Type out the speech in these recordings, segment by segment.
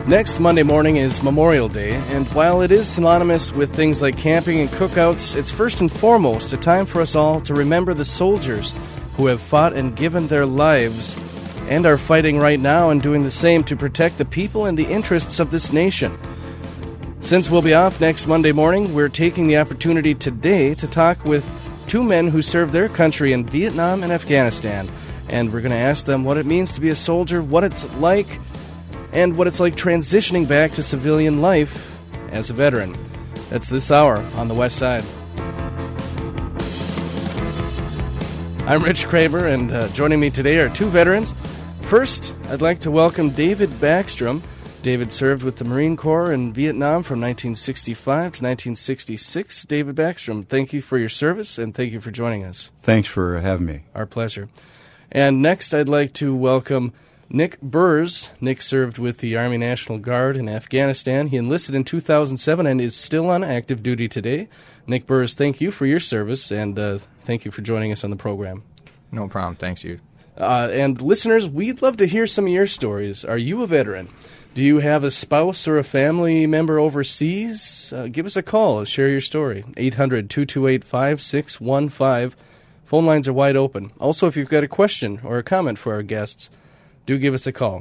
Next Monday morning is Memorial Day, and while it is synonymous with things like camping and cookouts, it's first and foremost a time for us all to remember the soldiers who have fought and given their lives and are fighting right now and doing the same to protect the people and the interests of this nation. Since we'll be off next Monday morning, we're taking the opportunity today to talk with two men who served their country in Vietnam and Afghanistan, and we're going to ask them what it means to be a soldier, what it's like, and what it's like transitioning back to civilian life as a veteran. That's this hour on the West Side. I'm Rich Kramer, and joining me today are two veterans. First, I'd like to welcome David Backstrom. David served with the Marine Corps in Vietnam from 1965 to 1966. David Backstrom, thank you for your service, and thank you for joining us. Thanks for having me. Our pleasure. And next, I'd like to welcome Nick Burrs. Nick served with the Army National Guard in Afghanistan. He enlisted in 2007 and is still on active duty today. Nick Burrs, thank you for your service, and thank you for joining us on the program. No problem. Thanks, you. And listeners, we'd love to hear some of your stories. Are you a veteran? Do you have a spouse or a family member overseas? Give us a call. Share your story. 800-228-5615. Phone lines are wide open. Also, if you've got a question or a comment for our guests, do give us a call,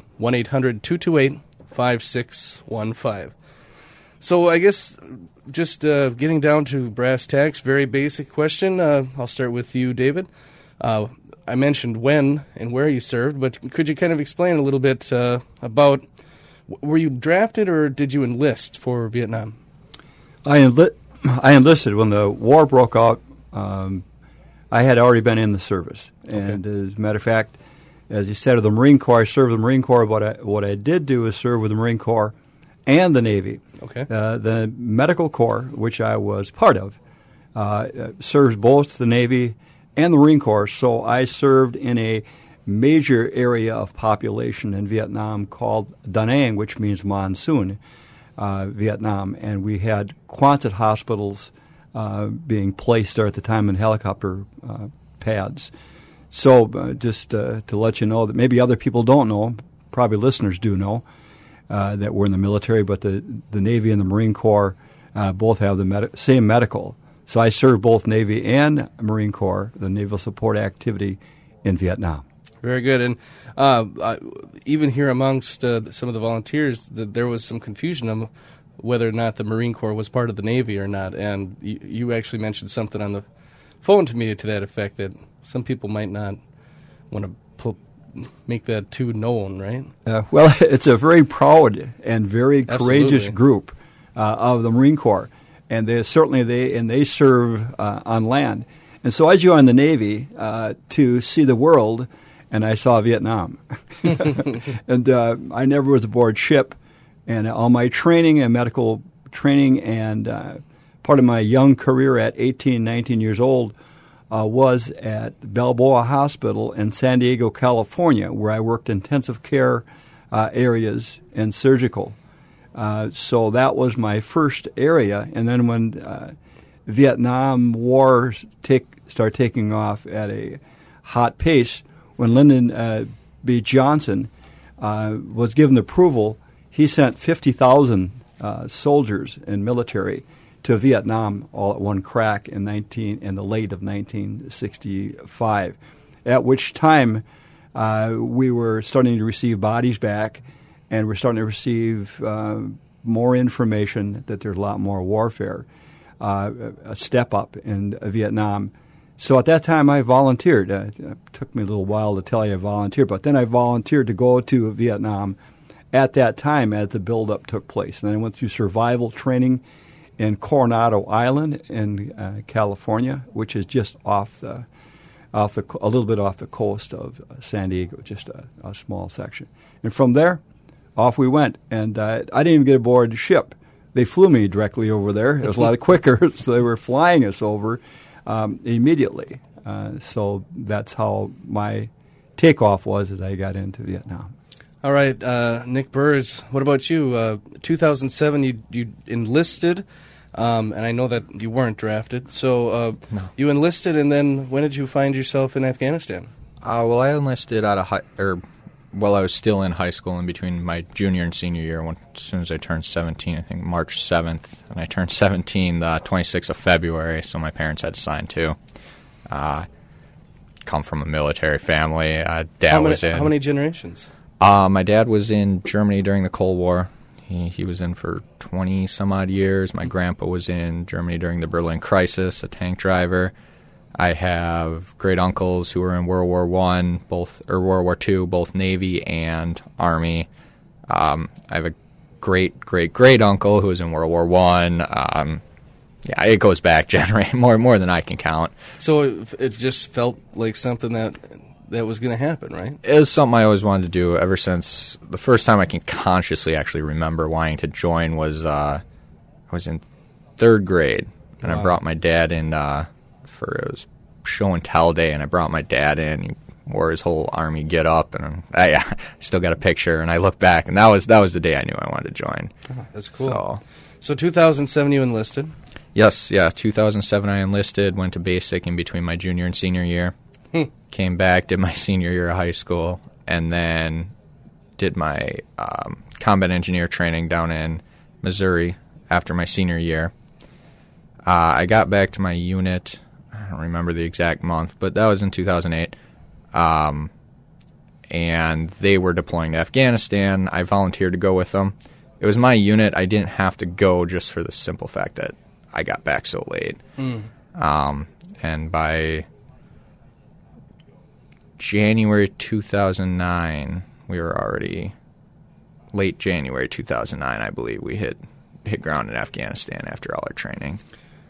1-800-228-5615. So I guess just getting down to brass tacks, very basic question. I'll start with you, David. I mentioned when and where you served, but could you kind of explain a little bit about, were you drafted or did you enlist for Vietnam? I enlisted when the war broke out. I had already been in the service. Okay. And as a matter of fact, as you said, of the Marine Corps, I served the Marine Corps. What I did do is serve with the Marine Corps and the Navy. Okay. The Medical Corps, which I was part of, serves both the Navy and the Marine Corps. So I served in a major area of population in Vietnam called Da Nang, which means monsoon, Vietnam. And we had Quonset hospitals being placed there at the time in helicopter pads. So just to let you know that maybe other people don't know, probably listeners do know, that we're in the military, but the Navy and the Marine Corps both have the same medical. So I served both Navy and Marine Corps, the naval support activity in Vietnam. Very good. And even here amongst some of the volunteers, there was some confusion on whether or not the Marine Corps was part of the Navy or not. And you actually mentioned something on the phone to me to that effect, that some people might not want to make that too known, right? Well, it's a very proud and very courageous Absolutely. group of the Marine Corps, and they serve on land. And so I joined the Navy to see the world, and I saw Vietnam. And I never was aboard ship, and all my training and medical training and part of my young career at 18, 19 years old was at Balboa Hospital in San Diego, California, where I worked intensive care areas and surgical. So that was my first area. And then when Vietnam War started taking off at a hot pace, when Lyndon B. Johnson was given approval, he sent 50,000 soldiers and military to Vietnam all at one crack in the late of 1965, at which time we were starting to receive bodies back, and we're starting to receive more information that there's a lot more warfare, a step up in Vietnam. So at that time I volunteered. It took me a little while to tell you I volunteered, but then I volunteered to go to Vietnam at that time as the buildup took place. And then I went through survival training in Coronado Island in California, which is just a little bit off the coast of San Diego, just a small section. And from there, off we went. And I didn't even get aboard the ship. They flew me directly over there. It was a lot quicker, so they were flying us over immediately. So that's how my takeoff was as I got into Vietnam. All right, Nick Burrs, what about you? 2007, you enlisted, and I know that you weren't drafted. So No. You enlisted, and then when did you find yourself in Afghanistan? Well, I enlisted out of while I was still in high school, in between my junior and senior year, as soon as I turned 17, I think March 7th, and I turned 17 the 26th of February, so my parents had to sign too. Come from a military family. Dad was in. How many generations? My dad was in Germany during the Cold War. He was in for 20-some-odd years. My grandpa was in Germany during the Berlin crisis, a tank driver. I have great uncles who were in World War I, World War II, both Navy and Army. I have a great uncle who was in World War I. Yeah, it goes back more than I can count. So it just felt like something that was going to happen, right? It was something I always wanted to do ever since the first time I can consciously actually remember wanting to join was I was in third grade, and I brought my dad in it was show and tell day, and I brought my dad in. He wore his whole Army get-up, and I still got a picture, and I look back, and that was the day I knew I wanted to join. Oh, that's cool. So 2007 you enlisted? Yes, 2007 I enlisted, went to basic in between my junior and senior year. Came back, did my senior year of high school, and then did my combat engineer training down in Missouri after my senior year. I got back to my unit, I don't remember the exact month, but that was in 2008. And they were deploying to Afghanistan. I volunteered to go with them. It was my unit. I didn't have to go just for the simple fact that I got back so late. And by January 2009, we were already late January 2009, I believe, we hit ground in Afghanistan after all our training.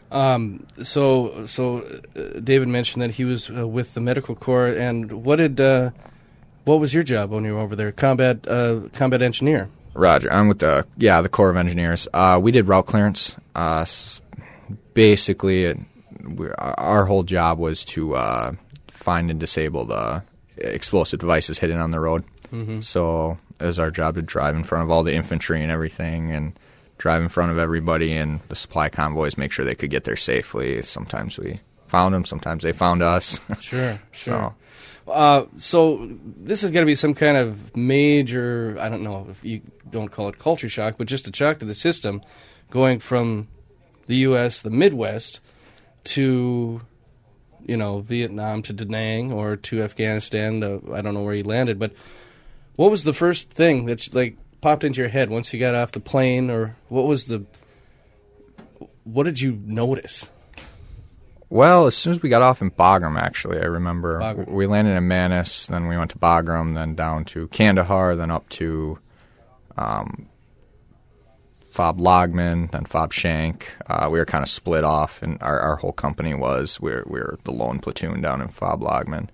So David mentioned that he was with the Medical Corps, and what was your job when you were over there? Combat engineer. Roger. I'm with the Corps of Engineers. We did route clearance. Basically, our whole job was to find and disable the explosive devices hidden on the road. Mm-hmm. So it was our job to drive in front of all the infantry and everything, and drive in front of everybody and the supply convoys, make sure they could get there safely. Sometimes we found them, sometimes they found us. Sure. So this is going to be some kind of major, I don't know if you don't call it culture shock, but just a shock to the system, going from the U.S., the Midwest, to, Vietnam, to Da Nang, or to Afghanistan. I don't know where you landed, but what was the first thing that popped into your head once you got off the plane, or what did you notice? Well, as soon as we got off in Bagram, actually, I remember we landed in Manas, then we went to Bagram, then down to Kandahar, then up to Fob Logman, then Fob Shank. We were kind of split off, and our whole company was. We were the lone platoon down in Fob Logman.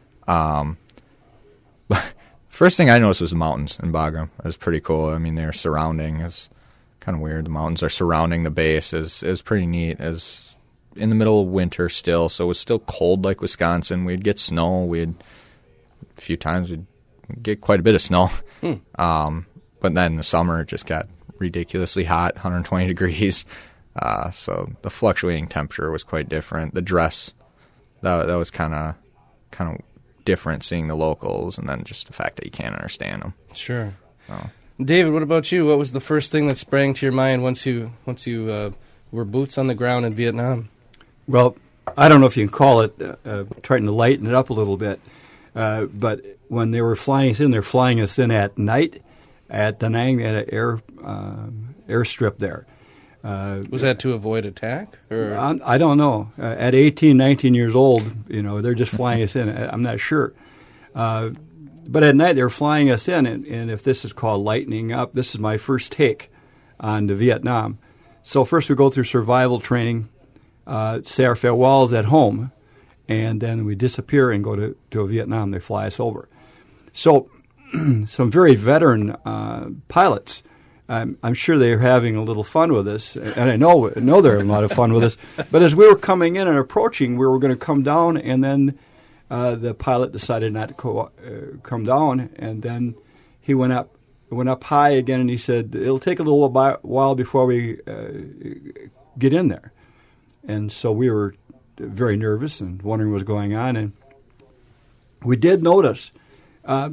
But first thing I noticed was the mountains in Bagram. It was pretty cool. I mean, they're surrounding. It's kind of weird. The mountains are surrounding the base. It was pretty neat. It was in the middle of winter still, so it was still cold like Wisconsin. We'd get snow. A few times we'd get quite a bit of snow. But then in the summer it just got ridiculously hot, 120 degrees. So the fluctuating temperature was quite different. The dress, that was kind of different, seeing the locals, and then just the fact that you can't understand them. Sure. David, what about you? What was the first thing that sprang to your mind once you were boots on the ground in Vietnam? Well, I don't know if you can call it trying to lighten it up a little bit, but when they were flying us in, they're flying us in at night at Da Nang. They had an airstrip there. Was that to avoid attack? Or? I don't know. At 18, 19 years old, they're just flying us in. I'm not sure. But at night, they're flying us in, and if this is called lightening up, this is my first take on to Vietnam. So first we go through survival training, say our farewells at home, and then we disappear and go to Vietnam. They fly us over. So some very veteran pilots, I'm sure they're having a little fun with us, and I know they're having a lot of fun with us. But as we were coming in and approaching, we were going to come down, and then the pilot decided not to come down, and then he went up high again, and he said, it'll take a little while before we get in there. And so we were very nervous and wondering what was going on. And we did notice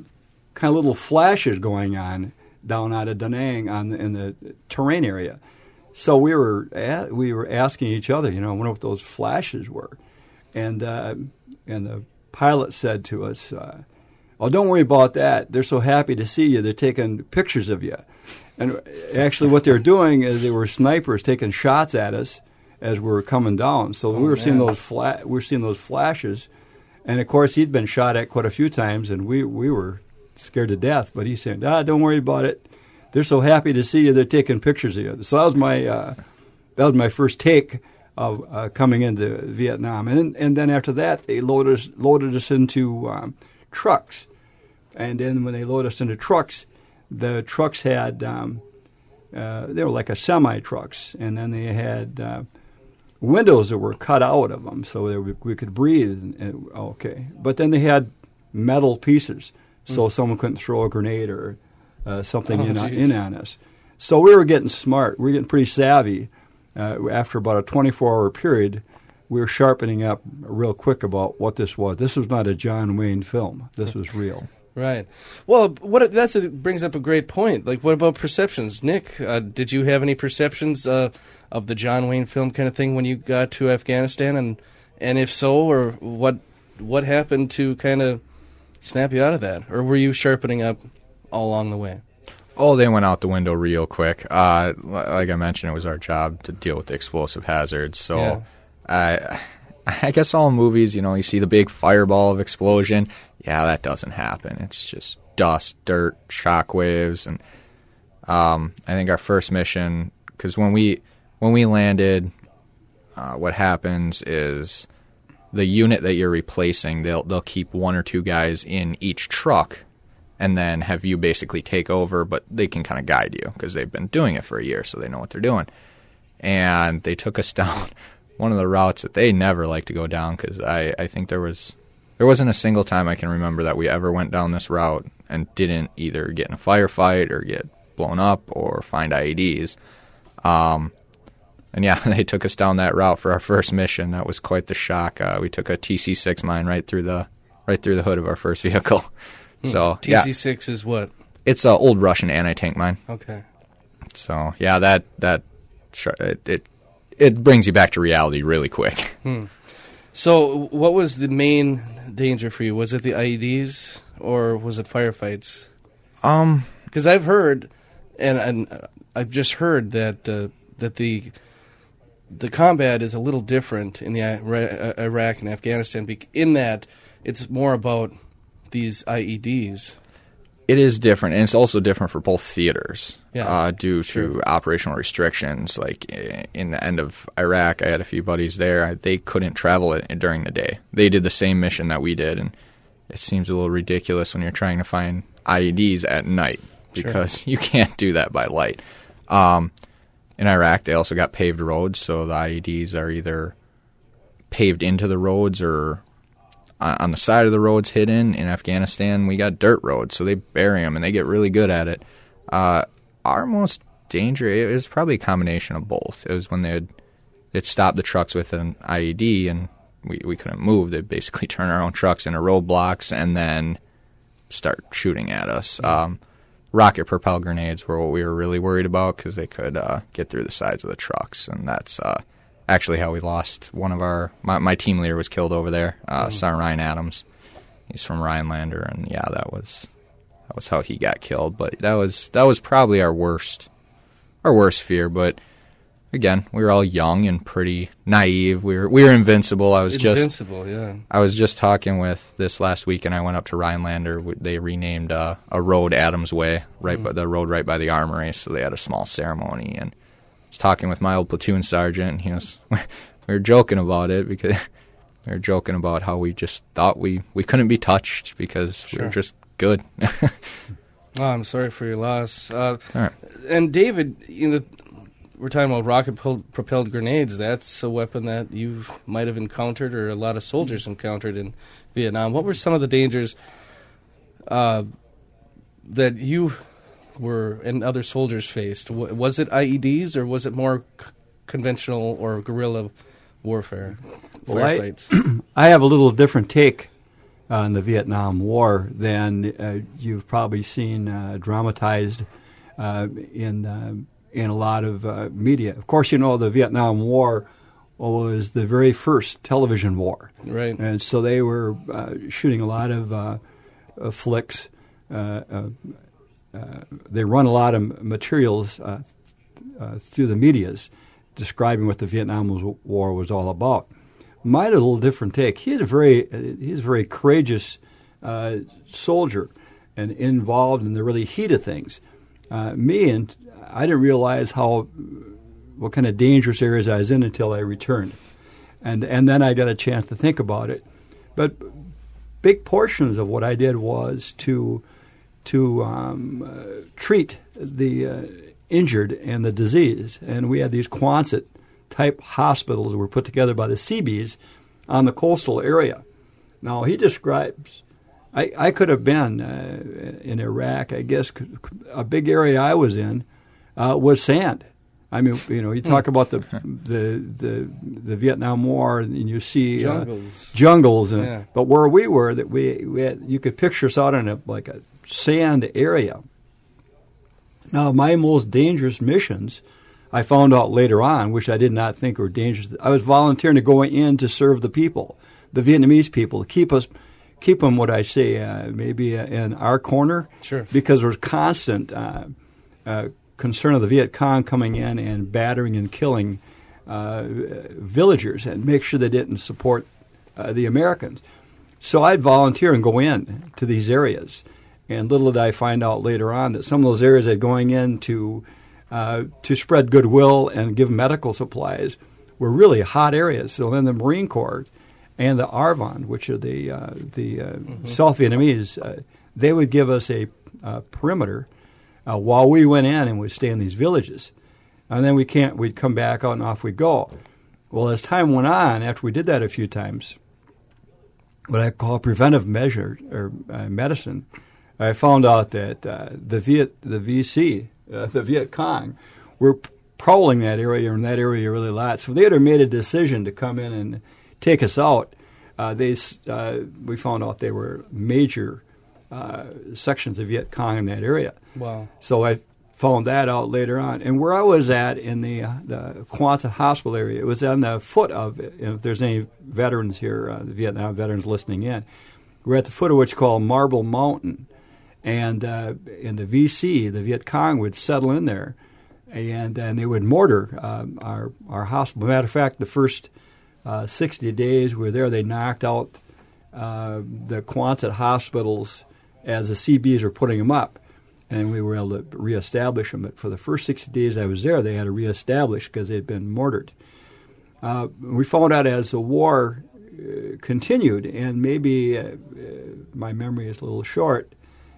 kind of little flashes going on down out of Da Nang in the terrain area. So we were asking each other, I wonder what those flashes were, and the pilot said to us, "Oh, don't worry about that. They're so happy to see you. They're taking pictures of you." And actually, what they were doing is they were snipers taking shots at us as we were coming down. So we were seeing those flashes, and of course he'd been shot at quite a few times, and we were scared to death. But he said, "Don't worry about it. They're so happy to see you. They're taking pictures of you." So that was my first take of coming into Vietnam, and then after that they loaded us into trucks, and then when they loaded us into trucks, the trucks had they were like a semi trucks, and then they had windows that were cut out of them so that we could breathe. Okay, but then they had metal pieces, so someone couldn't throw a grenade or something in on us. So we were getting smart. We were getting pretty savvy. After about a 24-hour period, we were sharpening up real quick about what this was. This was not a John Wayne film. This was real. Right. Well, brings up a great point. Like, what about perceptions? Nick, did you have any perceptions of the John Wayne film kind of thing when you got to Afghanistan? And if so, or what happened to kind of snap you out of that? Or were you sharpening up all along the way? Oh, they went out the window real quick. Like I mentioned, it was our job to deal with the explosive hazards. So I guess all movies, you see the big fireball of explosion. Yeah, that doesn't happen. It's just dust, dirt, shockwaves. And I think our first mission, because when we landed, what happens is the unit that you're replacing, they'll keep one or two guys in each truck and then have you basically take over, but they can kind of guide you because they've been doing it for a year, so they know what they're doing. And they took us down one of the routes that they never like to go down, because I think there wasn't a single time I can remember that we ever went down this route and didn't either get in a firefight or get blown up or find IEDs. And yeah, they took us down that route for our first mission. That was quite the shock. We took a TC-6 mine right through the hood of our first vehicle. So TC-6 is what? It's an old Russian anti-tank mine. Okay. So yeah, it brings you back to reality really quick. So what was the main danger for you? Was it the IEDs or was it firefights? Because I've heard, and I've just heard that the combat is a little different in the Iraq and Afghanistan, in that it's more about these IEDs. It is different, and it's also different for both theaters due True. to operational restrictions. Like in the end of Iraq, I had a few buddies there. They couldn't travel during the day. They did the same mission that we did, and it seems a little ridiculous when you're trying to find IEDs at night because you can't do that by light. In Iraq, they also got paved roads, so the IEDs are either paved into the roads or on the side of the roads hidden. In Afghanistan, we got dirt roads, so they bury them, and they get really good at it. Our most danger, it was probably a combination of both. It was when they'd stop the trucks with an IED, and we couldn't move. They'd basically turn our own trucks into roadblocks and then start shooting at us. Rocket-propelled grenades were what we were really worried about because they could get through the sides of the trucks, and that's actually how we lost one of my team leader was killed over there, Sergeant Ryan Adams. He's from Rhinelander, and yeah, that was how he got killed. But that was probably our worst fear. But again, we were all young and pretty naive. We were invincible. I was just talking with this last week, and I went up to Rhinelander. They renamed a road Adams Way, by the road right by the armory. So they had a small ceremony, and I was talking with my old platoon sergeant, and we were joking about it because we were joking about how we just thought we couldn't be touched because we were just good. Oh, I'm sorry for your loss. All right. And David, we're talking about rocket-propelled grenades. That's a weapon that you might have encountered, or a lot of soldiers encountered in Vietnam. What were some of the dangers that you and other soldiers faced? Was it IEDs, or was it more conventional or guerrilla warfare, firefights? I have a little different take in the Vietnam War than you've probably seen dramatized in a lot of media. Of course, the Vietnam War was the very first television war. Right. And so they were shooting a lot of flicks. They run a lot of materials through the medias describing what the Vietnam War was all about. Mine had a little different take. He's a very courageous soldier and involved in the really heat of things. I didn't realize what kind of dangerous areas I was in until I returned, and then I got a chance to think about it. But big portions of what I did was to treat the injured and the disease, and we had these Quonset type hospitals that were put together by the Seabees on the coastal area. Now he describes, I could have been in Iraq. I guess a big area I was in was sand. I mean, you talk about the Vietnam War, and you see jungles, Yeah. But where we were, that we had, you could picture us out in a sand area. Now, my most dangerous missions, I found out later on, which I did not think were dangerous. I was volunteering to go in to serve the people, the Vietnamese people, to keep them, what I say, maybe in our corner. Sure. Because there was constant concern of the Viet Cong coming in and battering and killing villagers and make sure they didn't support the Americans. So I'd volunteer and go in to these areas. And little did I find out later on that some of those areas I'd going in to spread goodwill and give medical supplies were really hot areas. So then the Marine Corps and the ARVN, which are the South Vietnamese, they would give us a perimeter while we went in and would stay in these villages. And then we'd come back out and off we'd go. Well, as time went on, after we did that a few times, what I call preventive measure or medicine, I found out that the Viet Cong, were prowling that area and that area really a lot. So they had made a decision to come in and take us out. We found out they were major sections of Viet Cong in that area. Wow. So I found that out later on. And where I was at in the Quonset Hospital area, it was on the foot of, if there's any veterans here, the Vietnam veterans listening in, we're at the foot of what's called Marble Mountain. And in the VC, the Viet Cong would settle in there, and they would mortar our hospital. Matter of fact, the first 60 days we were there, they knocked out the Quonset hospitals as the CBs were putting them up, and we were able to reestablish them. But for the first 60 days I was there, they had to reestablish because they had been mortared. We found out as the war continued, and maybe my memory is a little short,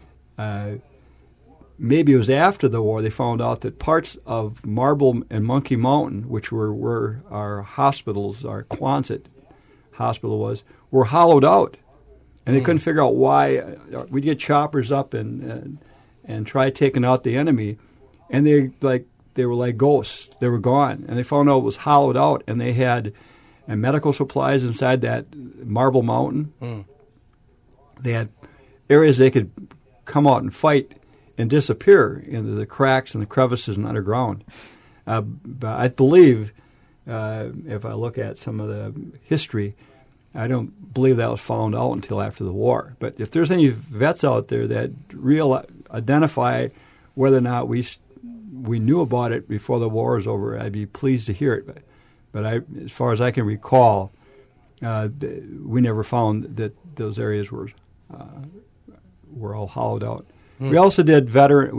maybe it was after the war, they found out that parts of Marble and Monkey Mountain, which were where our hospitals, our Quonset hospital was, were hollowed out. And they couldn't figure out why. We'd get choppers up and try taking out the enemy, and they were like ghosts. They were gone. And they found out it was hollowed out, and they had medical supplies inside that Marble Mountain. They had areas they could come out and fight and disappear into the cracks and the crevices and underground. But I believe, if I look at some of the history, I don't believe that was found out until after the war. But if there's any vets out there that identify whether or not we knew about it before the war was over, I'd be pleased to hear it. But as far as I can recall, we never found that those areas were all hollowed out. We also did there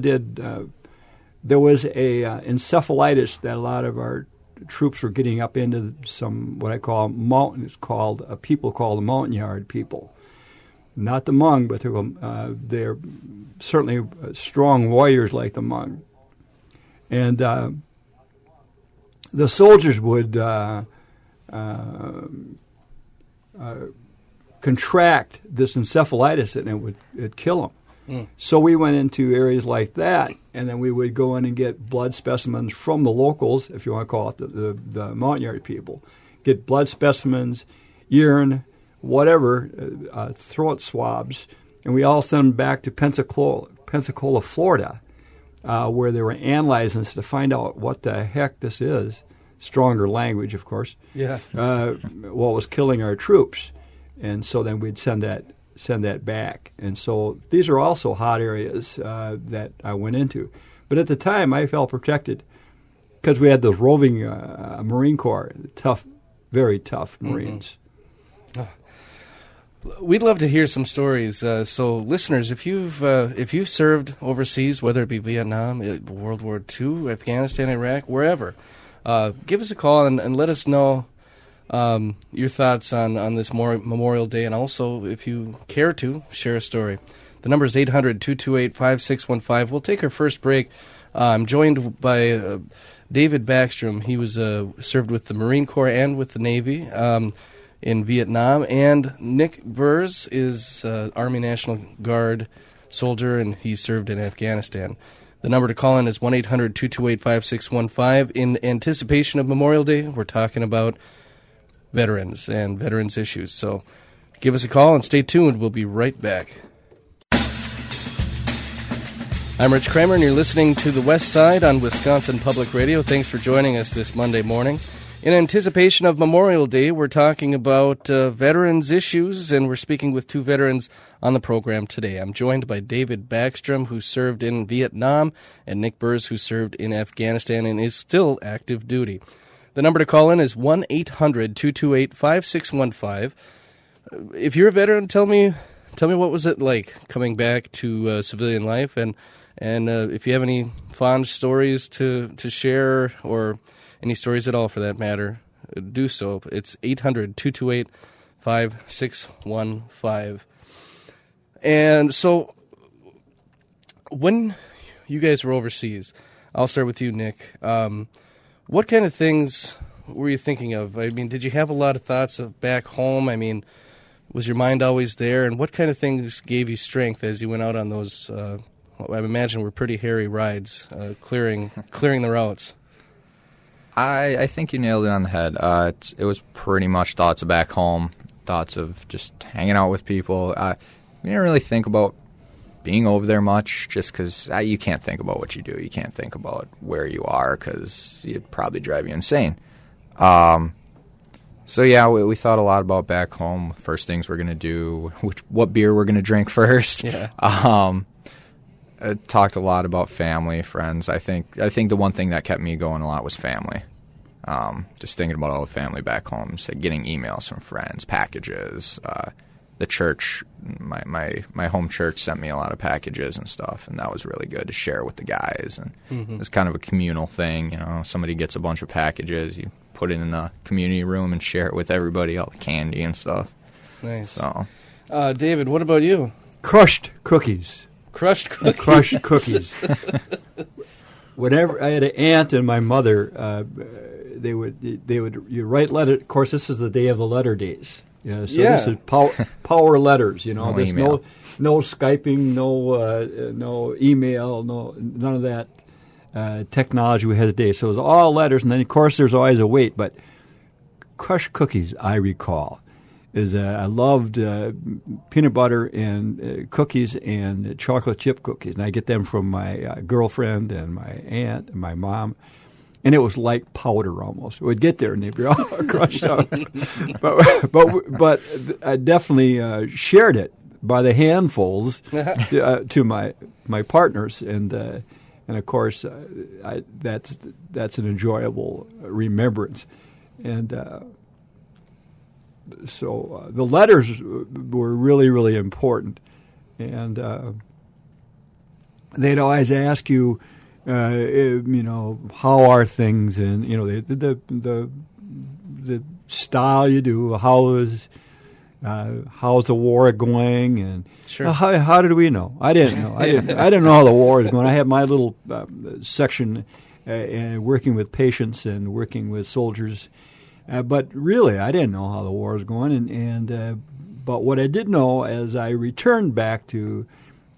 was a encephalitis that a lot of our troops were getting up into, some what I call mountains, people called the mountain yard people. Not the Hmong, but they're certainly strong warriors like the Hmong. And the soldiers would contract this encephalitis, and it'd kill them. So we went into areas like that, and then we would go in and get blood specimens from the locals, if you want to call it the mountain yard people. Get blood specimens, urine, whatever, throat swabs, and we all sent them back to Pensacola, Florida, where they were analyzing this to find out what the heck this is. Stronger language, of course. Yeah. What was killing our troops, and so then we'd send that back. And so these are also hot areas that I went into. But at the time, I felt protected because we had those roving Marine Corps, tough, very tough Marines. We'd love to hear some stories. So, listeners, if you've served overseas, whether it be Vietnam, World War II, Afghanistan, Iraq, wherever, give us a call and let us know your thoughts on this Memorial Day, and also, if you care to, share a story. The number is 800-228-5615. We'll take our first break. I'm joined by David Backstrom. He was served with the Marine Corps and with the Navy in Vietnam. And Nick Burrs is Army National Guard soldier, and he served in Afghanistan. The number to call in is 1-800-228-5615. In anticipation of Memorial Day, we're talking about veterans and veterans issues. So give us a call and stay tuned. We'll be right back. I'm Rich Kramer, and you're listening to The West Side on Wisconsin Public Radio. Thanks for joining us this Monday morning. In anticipation of Memorial Day, we're talking about veterans issues, and we're speaking with two veterans on the program today. I'm joined by David Backstrom, who served in Vietnam, and Nick Burrs, who served in Afghanistan and is still active duty. The number to call in is 1-800-228-5615. If you're a veteran, tell me what was it like coming back to civilian life, and if you have any fond stories to share, or any stories at all for that matter, do so. It's 800-228-5615. And so when you guys were overseas, I'll start with you, Nick. What kind of things were you thinking of? I mean, did you have a lot of thoughts of back home? I mean, was your mind always there? And what kind of things gave you strength as you went out on those, I imagine were pretty hairy rides, clearing the routes? I think you nailed it on the head. It was pretty much thoughts of back home, thoughts of just hanging out with people. We didn't really think about being over there much, just because you can't think about what you do. You can't think about where you are, because it'd probably drive you insane. So yeah, we thought a lot about back home. First things we're gonna do, what beer we're gonna drink first. Yeah. Talked a lot about family, friends. I think the one thing that kept me going a lot was family. Just thinking about all the family back home, getting emails from friends, packages. The church, my home church sent me a lot of packages and stuff, and that was really good to share with the guys. And it's kind of a communal thing, you know. Somebody gets a bunch of packages, you put it in the community room and share it with everybody, all the candy and stuff. Nice. So, David, what about you? Crushed cookies. Crushed cookies. Crushed cookies. Whenever I had an aunt and my mother, they would you write letter. Of course, this is the day of the letter days. Yeah, so this is power letters. You know, there's no Skyping, no email, none of that technology we had today. So it was all letters, and then of course there's always a wait. But crushed cookies, I recall, is I loved peanut butter and cookies and chocolate chip cookies, and I get them from my girlfriend and my aunt and my mom. And it was like powder almost. We'd get there and they'd be all crushed out. But I definitely shared it by the handfuls to my partners, and of course that's an enjoyable remembrance. And so the letters were really, really important, and they'd always ask you, how are things, and the style you do. How's the war going? And sure. How did we know? I didn't know. I didn't know how the war was going. I had my little section working with patients and working with soldiers, but really I didn't know how the war was going. But what I did know, as I returned back to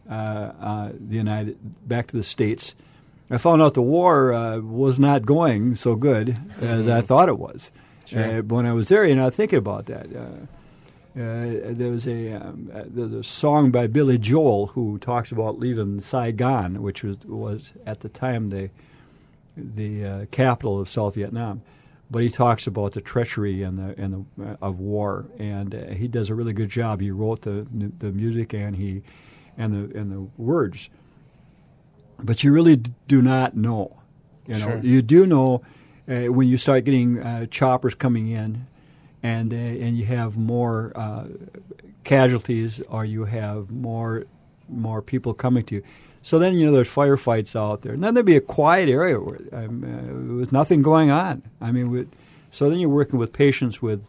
back to the States, I found out the war was not going so good as I thought it was. Sure. When I was there, thinking about that. there's a song by Billy Joel who talks about leaving Saigon, which was at the time the capital of South Vietnam. But he talks about the treachery of war, and he does a really good job. He wrote the music and the words, but you really do not know. Sure. You do know when you start getting choppers coming in, and you have more casualties, or you have more people coming to you. So then, there's firefights out there. And then there'd be a quiet area with nothing going on. I mean, so then you're working with patients with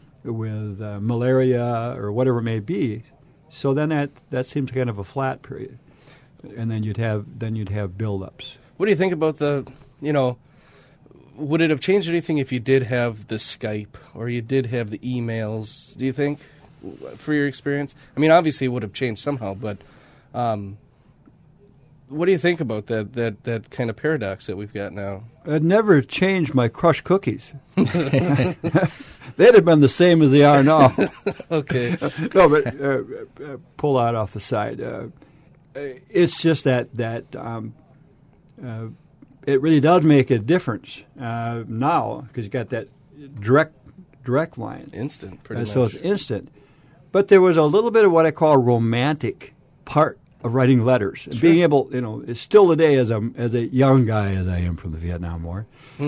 malaria or whatever it may be. So then that seems kind of a flat period. And then you'd have buildups. What do you think about would it have changed anything if you did have the Skype or you did have the emails, do you think, for your experience? I mean, obviously it would have changed somehow, but what do you think about that kind of paradox that we've got now? It never changed my crushed cookies. They'd have been the same as they are now. Okay. No, but pull that off the side. It's just that it really does make a difference now because you got that direct line. Instant, pretty much. So it's instant. But there was a little bit of what I call romantic part of writing letters. Sure. Being able, it's still today as a young guy as I am from the Vietnam War.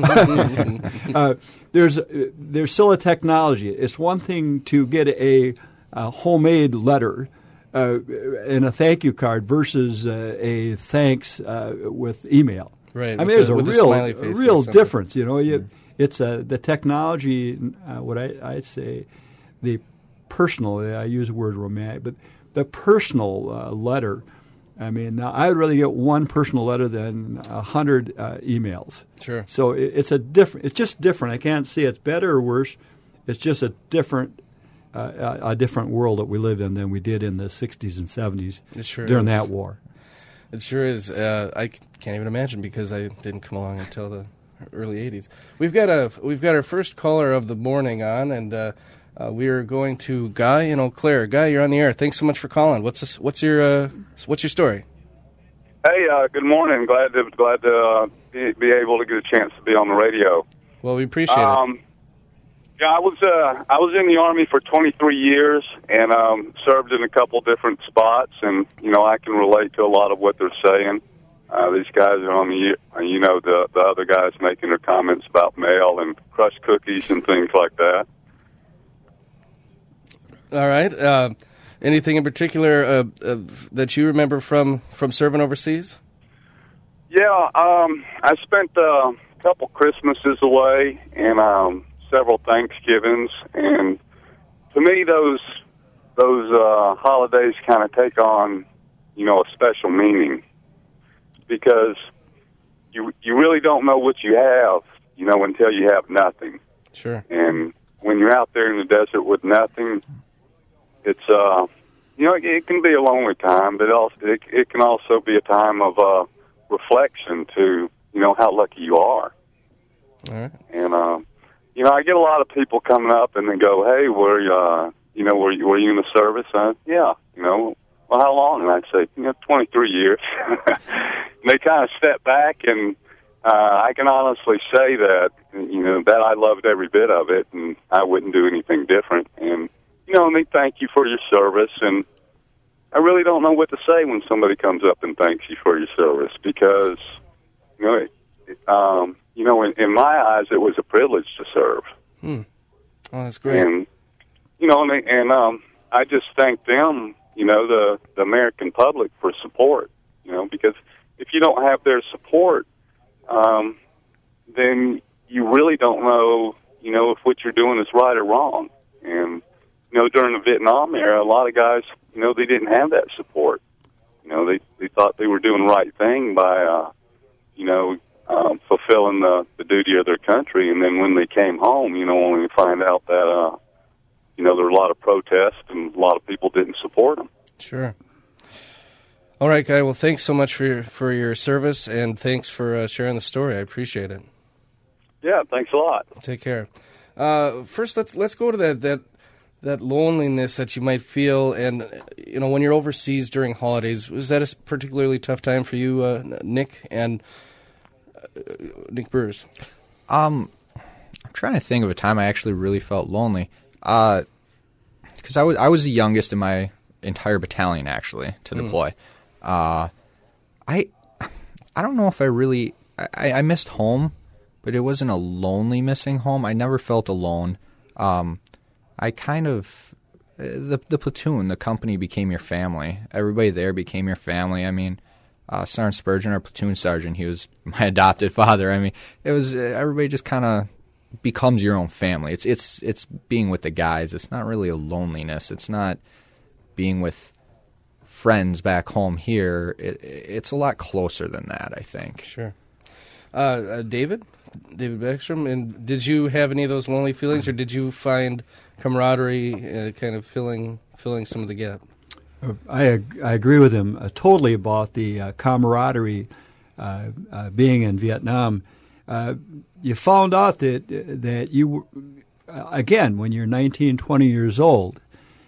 There's still a technology. It's one thing to get a homemade letter and a thank you card versus a thanks with email. Right. I mean, there's a real difference. It's the technology. What I'd say, the personal. I use the word romantic, but the personal letter. I mean, now I would rather get one personal letter than 100 emails. Sure. So it's just different. I can't say it's better or worse. It's just a different world that we live in than we did in the 60s and 70s during that war. It sure is. I can't even imagine because I didn't come along until the early 80s. We've got our first caller of the morning on, and we are going to Guy in Eau Claire. Guy, you're on the air. Thanks so much for calling. What's your story? Hey, good morning. Glad to be able to get a chance to be on the radio. Well, we appreciate it. Yeah, I was in the Army for 23 years and served in a couple different spots, and I can relate to a lot of what they're saying. These guys are on the other guys making their comments about mail and crushed cookies and things like that. All right. Anything in particular that you remember from serving overseas? Yeah, I spent a couple Christmases away and several Thanksgivings, and to me those holidays kind of take on a special meaning because you really don't know what you have until you have nothing. Sure. And when you're out there in the desert with nothing, it's it can be a lonely time, but it can also be a time of reflection to how lucky you are. All right. And I get a lot of people coming up and they go, "Hey, were you in the service?" Yeah. Well, how long? And I say, 23 years. And they kind of step back, and I can honestly say that that I loved every bit of it, and I wouldn't do anything different. And and they thank you for your service, and I really don't know what to say when somebody comes up and thanks you for your service because in my eyes, it was a privilege to serve. Oh, that's great. And I just thank them, the American public for support. Because if you don't have their support, then you really don't know, if what you're doing is right or wrong. And during the Vietnam era, a lot of guys, they didn't have that support. They thought they were doing the right thing by, fulfilling the duty of their country, and then when they came home, only to find out that, there were a lot of protests and a lot of people didn't support them. Sure. All right, Guy. Well, thanks so much for your service, and thanks for sharing the story. I appreciate it. Yeah, thanks a lot. Take care. First, let's go to that loneliness that you might feel, and when you're overseas during holidays, was that a particularly tough time for you, Nick and Nick Burrs? I'm trying to think of a time I actually really felt lonely, because I was the youngest in my entire battalion actually to deploy. I don't know if I missed home, but it wasn't a lonely missing home. I never felt alone. I kind of, the platoon, the company became your family. Everybody there became your family. I mean, Sergeant Spurgeon, our platoon sergeant, he was my adopted father. I mean, it was, everybody just kind of becomes your own family. It's being with the guys. It's not really a loneliness. It's not being with friends back home here. It's a lot closer than that, I think. Sure. David Beckstrom, and did you have any of those lonely feelings, or did you find camaraderie kind of filling some of the gap? I agree with him totally about the camaraderie being in Vietnam. You found out that you, again, when you're 19, 20 years old,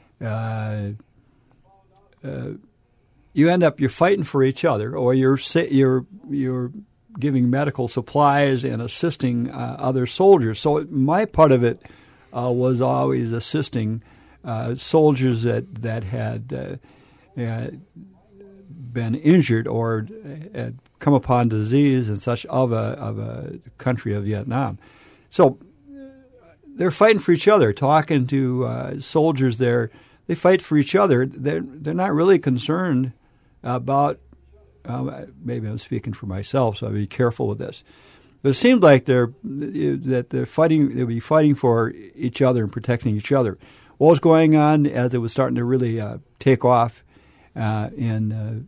you're fighting for each other, or you're giving medical supplies and assisting other soldiers. So my part of it was always assisting soldiers that had been injured or had come upon disease and such of a country of Vietnam. So they're fighting for each other, talking to soldiers there. They fight for each other. They're not really concerned about. Maybe I'm speaking for myself, so I'll be careful with this. But it seems like they're fighting. They'll be fighting for each other and protecting each other. What was going on as it was starting to really take off in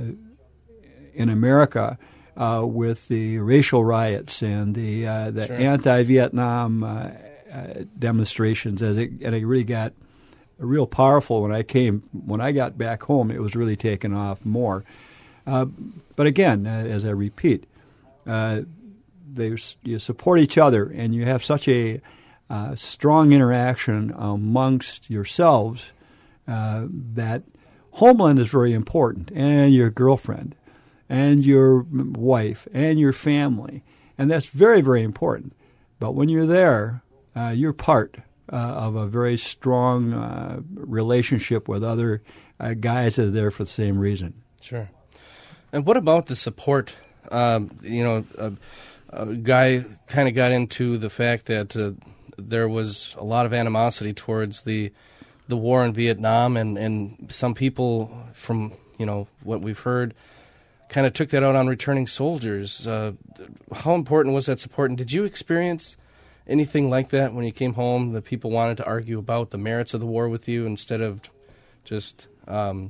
America with the racial riots and the Sure. anti-Vietnam demonstrations, and it really got real powerful when I got back home. It was really taking off more. But again, as I repeat, you support each other, and you have such a strong interaction amongst yourselves that homeland is very important, and your girlfriend, and your wife, and your family, and that's very, very important. But when you're there, you're part of a very strong relationship with other guys that are there for the same reason. Sure. And what about the support? A guy kind of got into the fact that there was a lot of animosity towards the war in Vietnam, and some people from what we've heard kind of took that out on returning soldiers. How important was that support, and did you experience anything like that when you came home, that people wanted to argue about the merits of the war with you instead of just the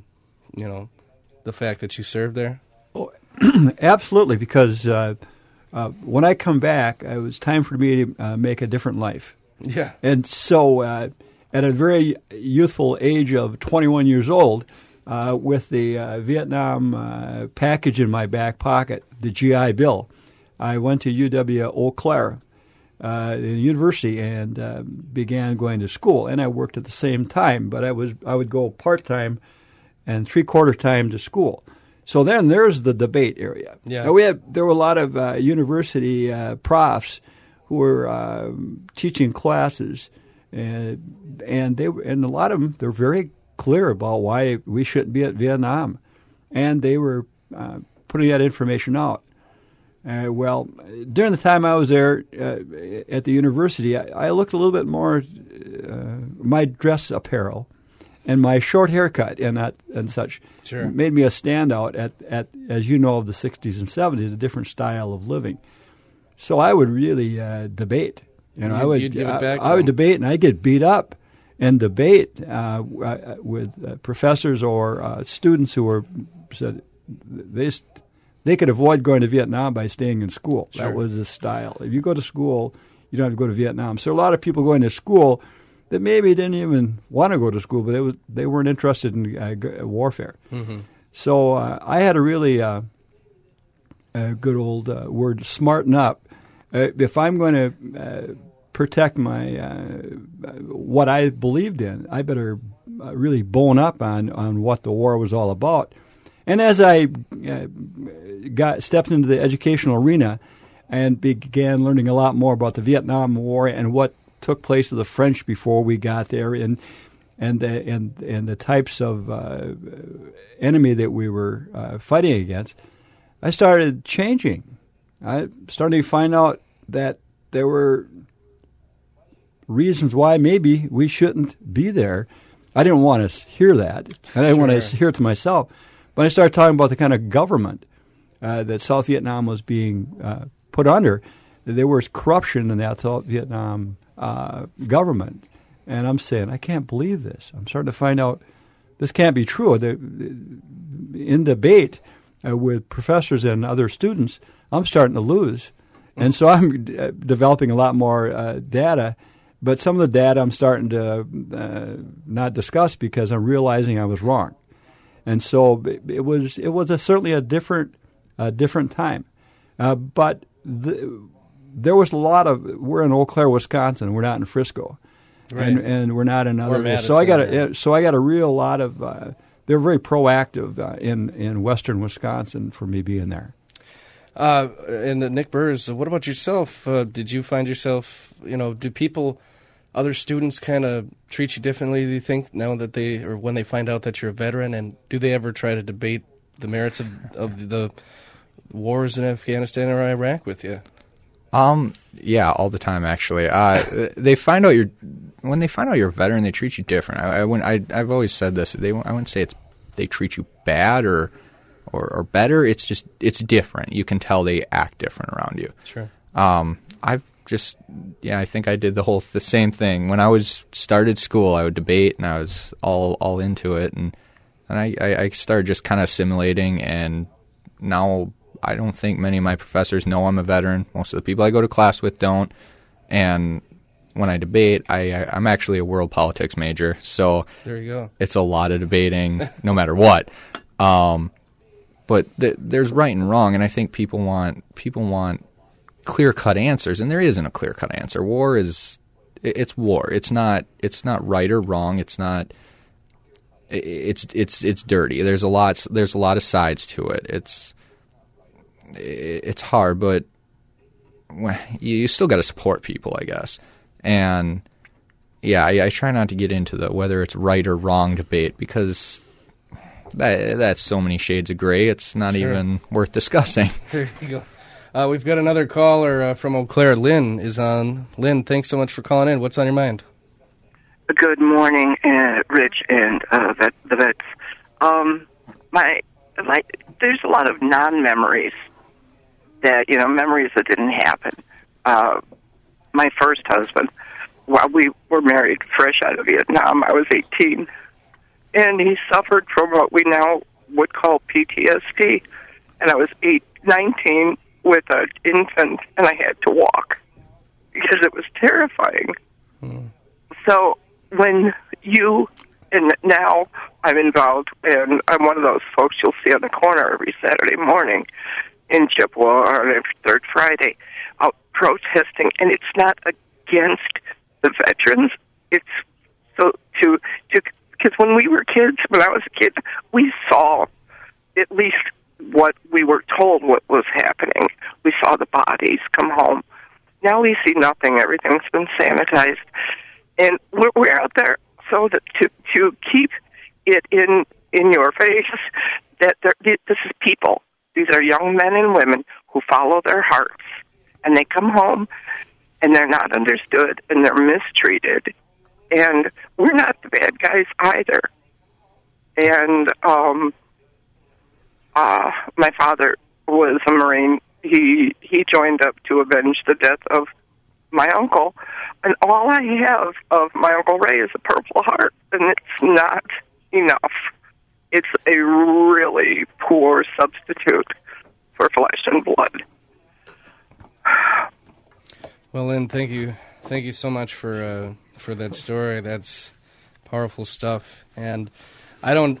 fact that you served there? Oh, absolutely, because when I come back, it was time for me to make a different life. Yeah. And so at a very youthful age of 21 years old, with the Vietnam package in my back pocket, the GI Bill, I went to UW Eau Claire university and began going to school. And I worked at the same time, but I would go part-time and three-quarter time to school. So then there's the debate area. Yeah. Now there were a lot of university profs who were teaching classes, and a lot of them, they're very clear about why we shouldn't be at Vietnam, and they were putting that information out. Well, during the time I was there at the university, I looked a little bit more my dress apparel and my short haircut and such. Sure. Made me a standout at as you know, of the 60s and 70s, a different style of living. So I would really debate. You'd give it back. I would debate, and I'd get beat up and debate with professors or students who said they could avoid going to Vietnam by staying in school. Sure. That was the style. If you go to school, you don't have to go to Vietnam. So a lot of people going to school that maybe didn't even want to go to school, but they weren't interested in warfare. Mm-hmm. So I had a really a good old word, smarten up. If I'm going to protect my what I believed in. I better really bone up on what the war was all about. And as I stepped into the educational arena and began learning a lot more about the Vietnam War and what took place to the French before we got there, and the types of enemy that we were fighting against, I started changing. I started to find out that there were reasons why maybe we shouldn't be there. I didn't want to hear that. I didn't want to hear it to myself. But I started talking about the kind of government that South Vietnam was being put under. There was corruption in that South Vietnam government. And I'm saying, I can't believe this. I'm starting to find out this can't be true. In debate with professors and other students, I'm starting to lose. And so I'm developing a lot more data. But some of the data I'm starting to not discuss because I'm realizing I was wrong. And so it was certainly a different time. But there was a lot of, we're in Eau Claire, Wisconsin. We're not in Frisco. Right. And we're not in other. Madison, so I got a real lot of. They're very proactive in Western Wisconsin for me being there. And Nick Burrs, what about yourself? Did you find yourself? Do people, other students, kind of treat you differently? Do you think now that when they find out that you're a veteran, and do they ever try to debate the merits of the wars in Afghanistan or Iraq with you? Yeah, all the time actually. They find out when they find out you're a veteran, they treat you different. I've always said this. I wouldn't say they treat you bad or better. It's just it's different. You can tell they act different around you. Sure. I think I did the same thing when I started school. I would debate and I was all into it, and I started just kind of assimilating, and now I don't think many of my professors know I'm a veteran. Most of the people I go to class with don't. And when I debate, I'm actually a world politics major. So there you go. It's a lot of debating no matter what. But there's right and wrong, and I think people want clear-cut answers, and there isn't a clear-cut answer. War is war. It's not right or wrong. It's not. It's dirty. There's a lot of sides to it. It's hard, but you still got to support people, I guess. And yeah, I try not to get into the whether it's right or wrong debate, because that's so many shades of gray. It's not even worth discussing. There you go. We've got another caller from Eau Claire. Lynn is on. Lynn, thanks so much for calling in. What's on your mind? Good morning, Rich and the vets. There's a lot of non-memories that, memories that didn't happen. My first husband, while we were married fresh out of Vietnam, I was 18, and he suffered from what we now would call PTSD, and I was 19 with an infant, and I had to walk because it was terrifying. So when and now I'm involved, and I'm one of those folks you'll see on the corner every Saturday morning in Chippewa or on every third Friday out protesting, and it's not against the veterans. It's because when we were kids, when I was a kid, we saw at least what we were told what was happening. We saw the bodies come home. Now we see nothing. Everything's been sanitized. And we're out there so that to keep it in your face that this is people. These are young men and women who follow their hearts, and they come home and they're not understood and they're mistreated. And we're not the bad guys either. And my father was a Marine. He joined up to avenge the death of my uncle, and all I have of my Uncle Ray is a Purple Heart, and it's not enough. It's a really poor substitute for flesh and blood. Well, Lynn, thank you so much for that story. That's powerful stuff, and I don't.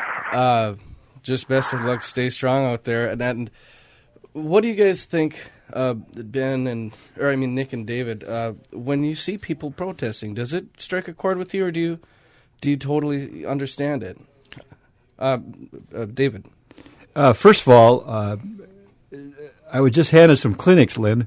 Just best of luck. Stay strong out there. And what do you guys think? Nick and David, when you see people protesting, does it strike a chord with you, or do you totally understand it? David. First of all, I was just handed some Kleenex, Lynn.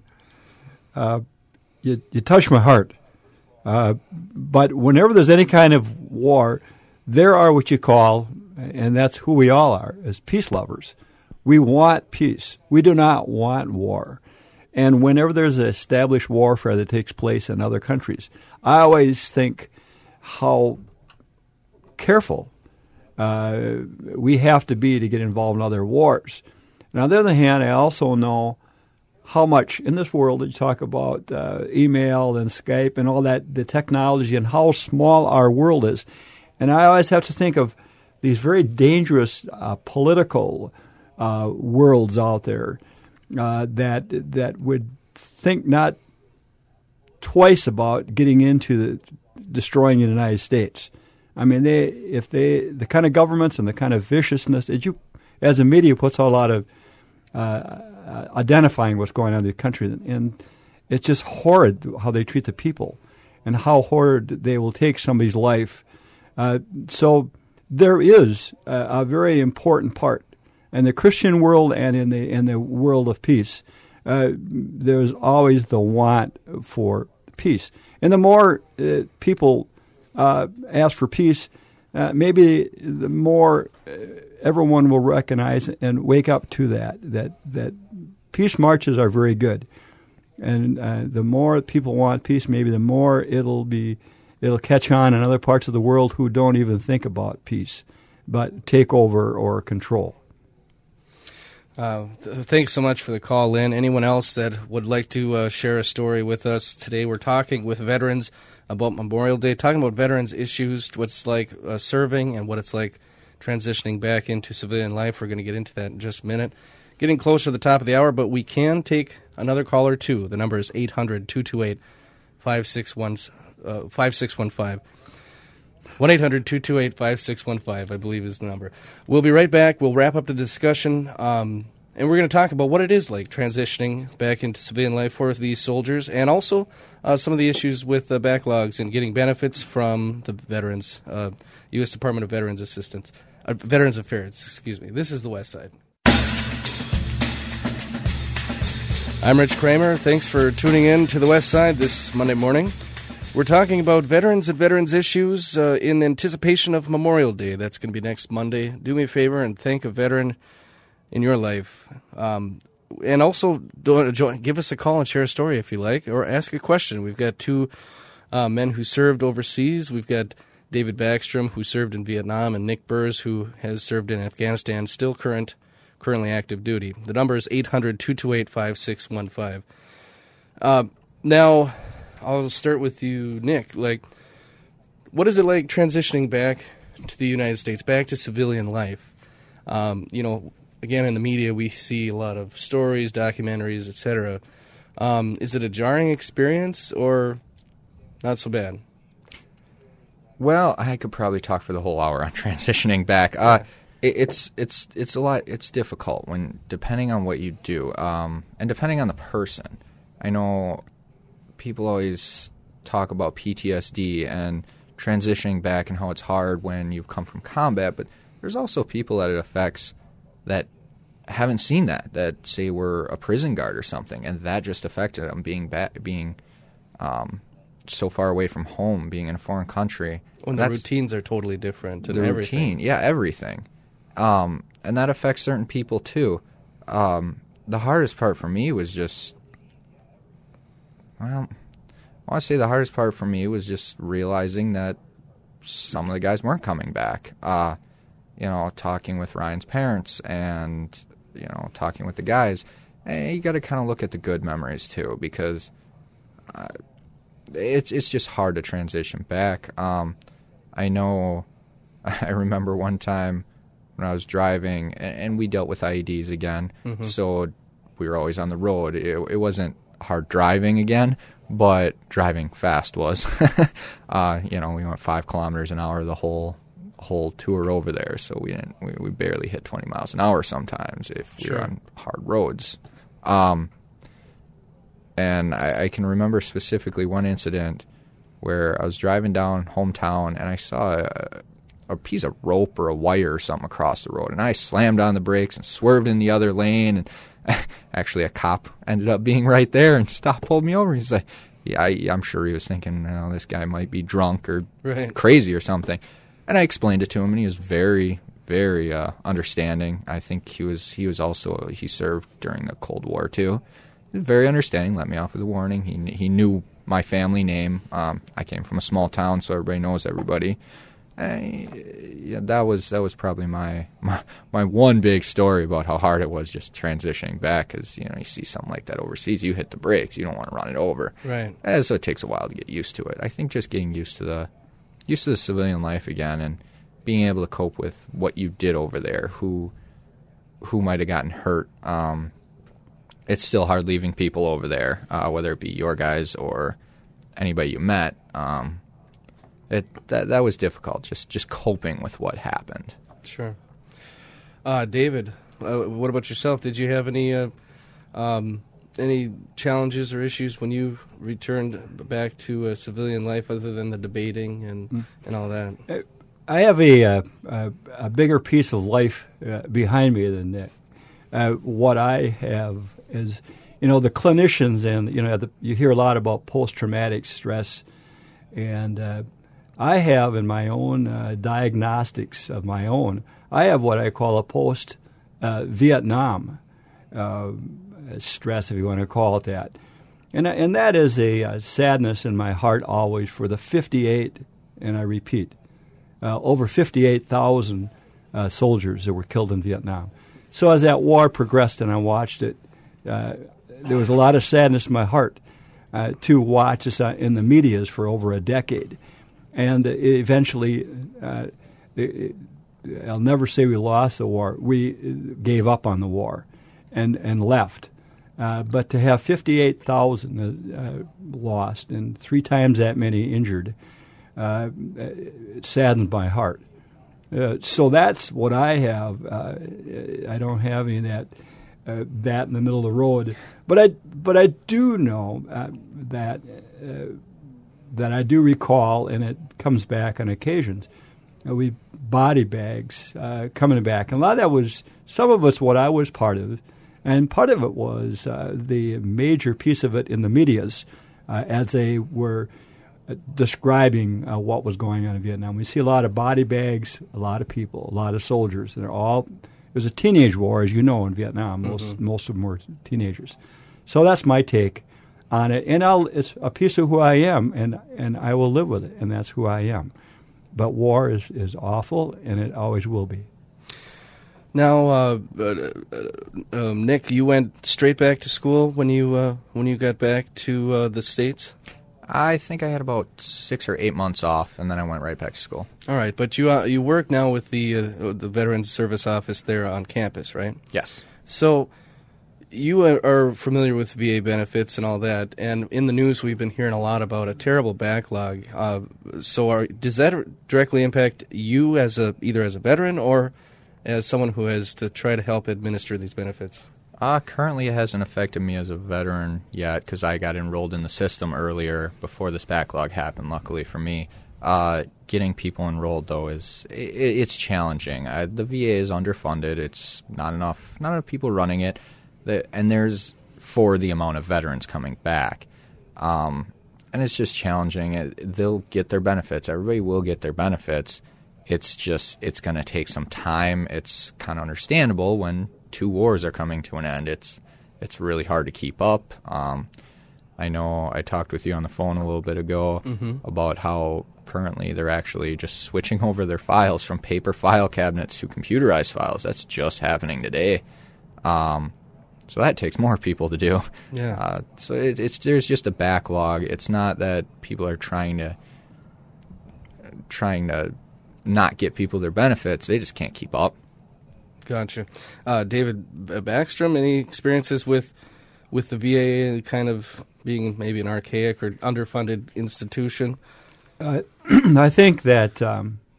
You touch my heart. But whenever there's any kind of war, there are what you call, and that's who we all are, as peace lovers. We want peace. We do not want war. And whenever there's an established warfare that takes place in other countries, I always think how careful we have to be to get involved in other wars. And on the other hand, I also know how much in this world that you talk about email and Skype and all that, the technology, and how small our world is. And I always have to think of these very dangerous political worlds out there that would think not twice about getting into destroying the United States. I mean, the kind of governments and the kind of viciousness that you, as a media, puts a lot of identifying what's going on in the country, and it's just horrid how they treat the people, and how horrid they will take somebody's life. So there is a very important part in the Christian world and in the world of peace. There's always the want for peace, and the more people ask for peace, maybe the more everyone will recognize and wake up to that peace marches are very good, and the more people want peace, maybe the more it'll catch on in other parts of the world who don't even think about peace, but take over or control. Thanks so much for the call, Lynn. Anyone else that would like to share a story with us today? We're talking with veterans about Memorial Day, talking about veterans issues, what's like serving and what it's like transitioning back into civilian life. We're going to get into that in just a minute. Getting close to the top of the hour, but we can take another caller too. The number is 800-228-5615. 1-800-228-5615, I believe, is the number. We'll be right back. We'll wrap up the discussion, and we're going to talk about what it is like transitioning back into civilian life for these soldiers, and also some of the issues with backlogs and getting benefits from the veterans, U.S. Department of Veterans Assistance, Veterans Affairs, excuse me. This is the West Side. I'm Rich Kramer. Thanks for tuning in to the West Side this Monday morning. We're talking about veterans and veterans issues in anticipation of Memorial Day. That's going to be next Monday. Do me a favor and thank a veteran in your life. And also give us a call and share a story if you like, or ask a question. We've got two men who served overseas. We've got David Backstrom, who served in Vietnam, and Nick Burrs, who has served in Afghanistan, still currently active duty. The number is 800-228-5615. Now, I'll start with you, Nick. What is it like transitioning back to the United States, back to civilian life? Again, in the media, we see a lot of stories, documentaries, etc. Is it a jarring experience or not so bad? Well, I could probably talk for the whole hour on transitioning back. It's a lot. It's difficult when depending on what you do, and depending on the person. I know people always talk about PTSD and transitioning back and how it's hard when you've come from combat, but there's also people that it affects that haven't seen that say were a prison guard or something, and that just affected them being so far away from home, being in a foreign country. When the routines are totally different and everything. Everything. And that affects certain people too. The hardest part for me was just, I want to say the hardest part for me was just realizing that some of the guys weren't coming back. Talking with Ryan's parents and, talking with the guys, you got to kind of look at the good memories too, because it's just hard to transition back. I remember one time when I was driving, and we dealt with IEDs again, so we were always on the road. It wasn't hard driving again, but driving fast was. We went 5 kilometers an hour the whole tour over there, so we barely hit 20 miles an hour sometimes if we were on hard roads. And I can remember specifically one incident where I was driving down hometown and I saw a piece of rope or a wire or something across the road. And I slammed on the brakes and swerved in the other lane. And actually, a cop ended up being right there and stopped, pulled me over. He's like, yeah, I'm sure he was thinking, this guy might be drunk or crazy or something. And I explained it to him, and he was very, very understanding. I think he served during the Cold War too. He was very understanding, let me off with a warning. He knew my family name. I came from a small town, so everybody knows everybody. That was probably my one big story about how hard it was just transitioning back, because you see something like that overseas, you hit the brakes, you don't want to run it over. Right. So it takes a while to get used to it. I think just getting used to the civilian life again and being able to cope with what you did over there, who might have gotten hurt. It's still hard leaving people over there, whether it be your guys or anybody you met. That was difficult, just coping with what happened. Sure. David, what about yourself? Did you have any challenges or issues when you returned back to civilian life, other than the debating and all that? I have a bigger piece of life behind me than that. What I have is, the clinicians, and you hear a lot about post-traumatic stress, and I have in my own diagnostics of my own, I have what I call a post-Vietnam stress, if you want to call it that. And that is a sadness in my heart always for the 58, and I repeat, over 58,000 soldiers that were killed in Vietnam. So as that war progressed and I watched it, there was a lot of sadness in my heart to watch this in the medias for over a decade. And eventually, I'll never say we lost the war. We gave up on the war and left. But to have 58,000 lost and 3 times that many injured, it saddened my heart. So that's what I have. I don't have any of that in the middle of the road. But I do know that I do recall, and it comes back on occasions. We body bags coming back, and a lot of that was, some of it's what I was part of, and part of it was the major piece of it in the medias as they were describing what was going on in Vietnam. We see a lot of body bags, a lot of people, a lot of soldiers, and they're all. It was a teenage war, as you know, in Vietnam. Most of them were teenagers. So that's my take on it, and it's a piece of who I am, and I will live with it, and that's who I am. But war is awful, and it always will be. Now, Nick, you went straight back to school when you got back to the States? I think I had about 6 or 8 months off, and then I went right back to school. All right, but you work now with the Veterans Service Office there on campus, right? Yes. So you are familiar with VA benefits and all that, and in the news we've been hearing a lot about a terrible backlog. Does that directly impact you either as a veteran or as someone who has to try to help administer these benefits? Currently, it hasn't affected me as a veteran yet because I got enrolled in the system earlier before this backlog happened, luckily for me. Getting people enrolled, though, it's challenging. The VA is underfunded. It's not enough people running it. And there's for the amount of veterans coming back. And it's just challenging. They'll get their benefits. Everybody will get their benefits. It's going to take some time. It's kind of understandable when 2 wars are coming to an end. It's really hard to keep up. I know I talked with you on the phone a little bit ago about how currently they're actually just switching over their files from paper file cabinets to computerized files. That's just happening today. So that takes more people to do. Yeah. So there's just a backlog. It's not that people are trying to not get people their benefits. They just can't keep up. Gotcha. David Backstrom, any experiences with the VA kind of being maybe an archaic or underfunded institution? I think that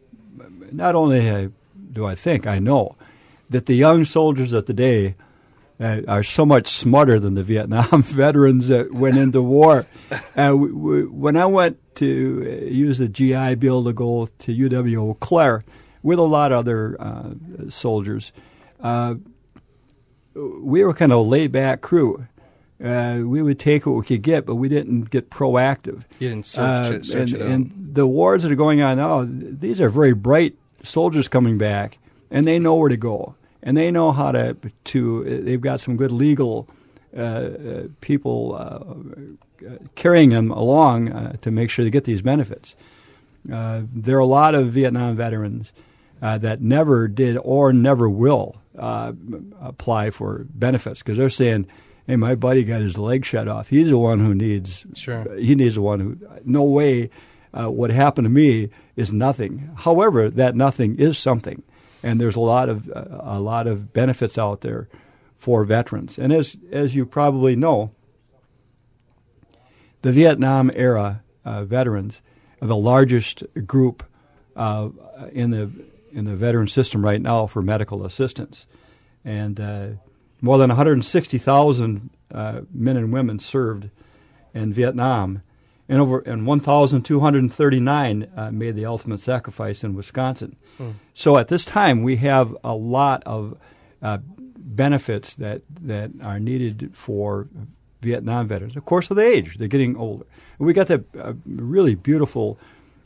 not only do I think, I know that the young soldiers of today are so much smarter than the Vietnam veterans that went into war. When I went to use the GI Bill to go to UW Eau Claire with a lot of other soldiers, we were kind of a laid-back crew. We would take what we could get, but we didn't get proactive. You didn't search it out. And the wars that are going on now, these are very bright soldiers coming back, and they know where to go. And they know how to they've got some good legal people carrying them along to make sure they get these benefits. There are a lot of Vietnam veterans that never did or never will apply for benefits because they're saying, hey, my buddy got his leg shut off. He's the one who needs, he needs the one who, no way, what happened to me is nothing. However, that nothing is something. And there's a lot of benefits out there for veterans. And as you probably know, the Vietnam era veterans are the largest group in the veteran system right now for medical assistance, and more than 160,000 men and women served in Vietnam, and 1,239 made the ultimate sacrifice in Wisconsin. So at this time, we have a lot of benefits that are needed for Vietnam veterans. Of course, with age, they're getting older. And we got that really beautiful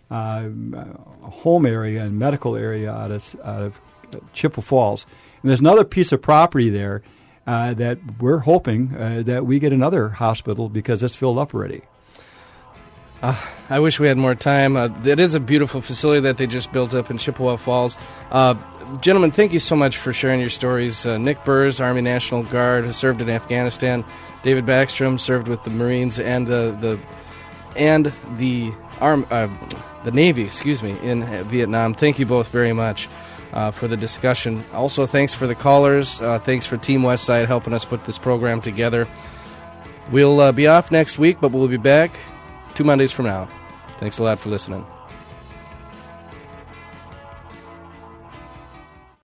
home area and medical area out of Chippewa Falls. And there's another piece of property there that we're hoping that we get another hospital because it's filled up already. I wish we had more time. It is a beautiful facility that they just built up in Chippewa Falls. Gentlemen, thank you so much for sharing your stories. Nick Burrs, Army National Guard, has served in Afghanistan. David Backstrom served with the Marines and the Navy, in Vietnam. Thank you both very much for the discussion. Also, thanks for the callers. Thanks for Team Westside helping us put this program together. We'll be off next week, but we'll be back 2 Mondays from now. Thanks a lot for listening.